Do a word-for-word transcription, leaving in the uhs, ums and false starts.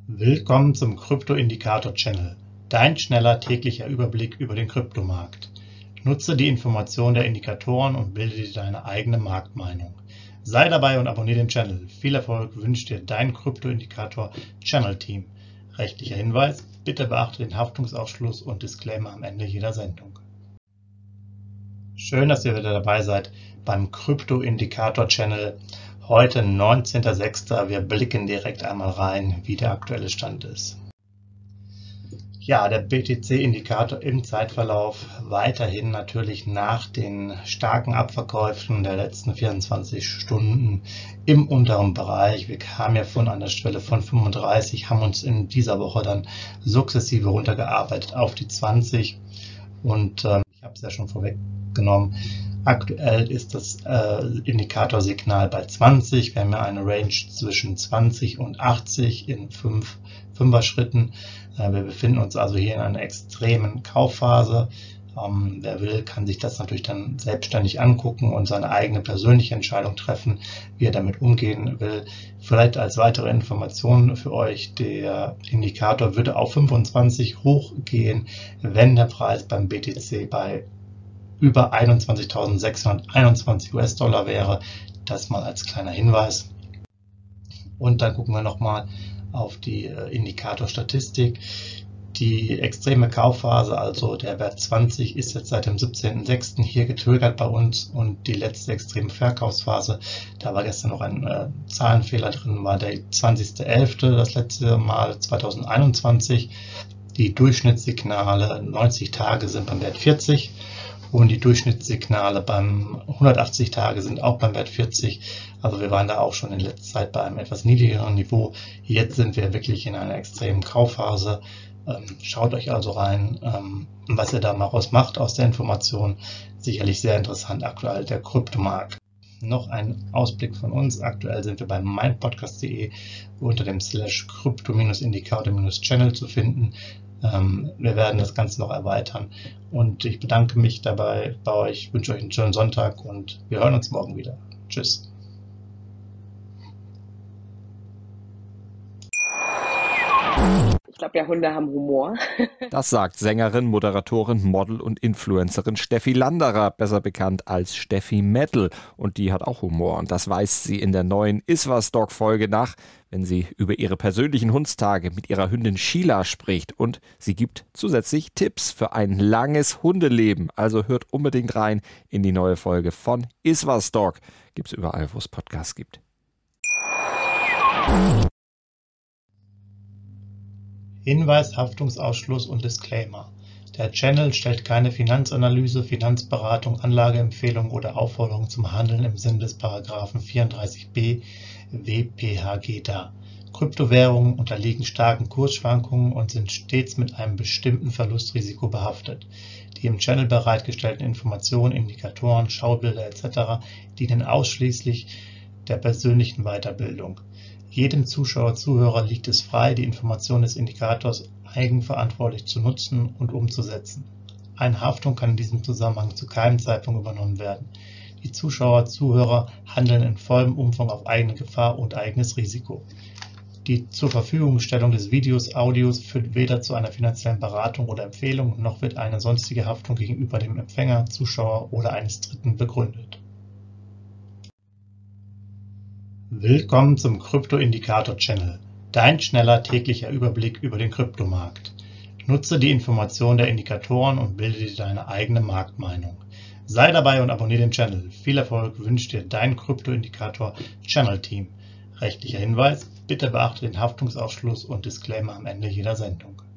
Willkommen zum Krypto-Indikator-Channel, dein schneller täglicher Überblick über den Kryptomarkt. Nutze die Informationen der Indikatoren und bilde dir deine eigene Marktmeinung. Sei dabei und abonniere den Channel. Viel Erfolg wünscht dir dein Krypto-Indikator-Channel-Team. Rechtlicher Hinweis: Bitte beachte den Haftungsausschluss und Disclaimer am Ende jeder Sendung. Schön, dass ihr wieder dabei seid beim Krypto-Indikator-Channel. Heute neunzehnter sechster Wir blicken direkt einmal rein, wie der aktuelle Stand ist. Ja, der B T C-Indikator im Zeitverlauf weiterhin natürlich nach den starken Abverkäufen der letzten vierundzwanzig Stunden im unteren Bereich. Wir kamen ja von einer Schwelle von fünfunddreißig, haben uns in dieser Woche dann sukzessive runtergearbeitet auf die zwanzig und ähm, ich habe es ja schon vorweggenommen. Aktuell ist das äh, Indikatorsignal bei zwanzig. Wir haben ja eine Range zwischen zwanzig und achtzig in fünf Fünfer-Schritten. Äh, wir befinden uns also hier in einer extremen Kaufphase. Ähm, wer will, kann sich das natürlich dann selbstständig angucken und seine eigene persönliche Entscheidung treffen, wie er damit umgehen will. Vielleicht als weitere Information für euch: Der Indikator würde auf fünfundzwanzig hochgehen, wenn der Preis beim B T C bei über einundzwanzigtausendsechshunderteinundzwanzig US-Dollar wäre. Das mal als kleiner Hinweis. Und dann gucken wir nochmal auf die Indikatorstatistik. Die extreme Kaufphase, also der Wert zwanzig, ist jetzt seit dem siebzehnten sechsten hier getriggert bei uns, und die letzte extreme Verkaufsphase, da war gestern noch ein äh, Zahlenfehler drin, war der zwanzigster elfter das letzte Mal zweitausendeinundzwanzig. Die Durchschnittssignale neunzig Tage sind beim Wert vierzig. Und die Durchschnittssignale beim hundertachtzig Tage sind auch beim Wert vierzig. Also wir waren da auch schon in letzter Zeit bei einem etwas niedrigeren Niveau. Jetzt sind wir wirklich in einer extremen Kaufphase. Ähm, schaut euch also rein, ähm, was ihr da mal raus macht aus der Information. Sicherlich sehr interessant aktuell der Kryptomarkt. Noch ein Ausblick von uns. Aktuell sind wir bei meinpodcast punkt de unter dem Slash Krypto-Indikator-Channel zu finden. Ähm, wir werden das Ganze noch erweitern, und ich bedanke mich dabei bei euch, wünsche euch einen schönen Sonntag und wir hören uns morgen wieder. Tschüss. Ich glaube ja, Hunde haben Humor. Das sagt Sängerin, Moderatorin, Model und Influencerin Steffi Landerer, besser bekannt als Steffi Metal. Und die hat auch Humor, und das weist sie in der neuen Iswas-Dog-Folge nach, wenn sie über ihre persönlichen Hundstage mit ihrer Hündin Sheila spricht. Und sie gibt zusätzlich Tipps für ein langes Hundeleben. Also hört unbedingt rein in die neue Folge von Iswas-Dog. Gibt's überall, wo es Podcasts gibt. Hinweis, Haftungsausschluss und Disclaimer. Der Channel stellt keine Finanzanalyse, Finanzberatung, Anlageempfehlung oder Aufforderung zum Handeln im Sinne des Paragraphen vierunddreißig b W P H G dar. Kryptowährungen unterliegen starken Kursschwankungen und sind stets mit einem bestimmten Verlustrisiko behaftet. Die im Channel bereitgestellten Informationen, Indikatoren, Schaubilder et cetera dienen ausschließlich der persönlichen Weiterbildung. Jedem Zuschauer, Zuhörer liegt es frei, die Information des Indikators eigenverantwortlich zu nutzen und umzusetzen. Eine Haftung kann in diesem Zusammenhang zu keinem Zeitpunkt übernommen werden. Die Zuschauer, Zuhörer handeln in vollem Umfang auf eigene Gefahr und eigenes Risiko. Die zur Verfügungstellung des Videos, Audios führt weder zu einer finanziellen Beratung oder Empfehlung, noch wird eine sonstige Haftung gegenüber dem Empfänger, Zuschauer oder eines Dritten begründet. Willkommen zum Krypto-Indikator-Channel, dein schneller täglicher Überblick über den Kryptomarkt. Nutze die Informationen der Indikatoren und bilde dir deine eigene Marktmeinung. Sei dabei und abonniere den Channel. Viel Erfolg wünscht dir dein Krypto-Indikator-Channel-Team. Rechtlicher Hinweis: Bitte beachte den Haftungsausschluss und Disclaimer am Ende jeder Sendung.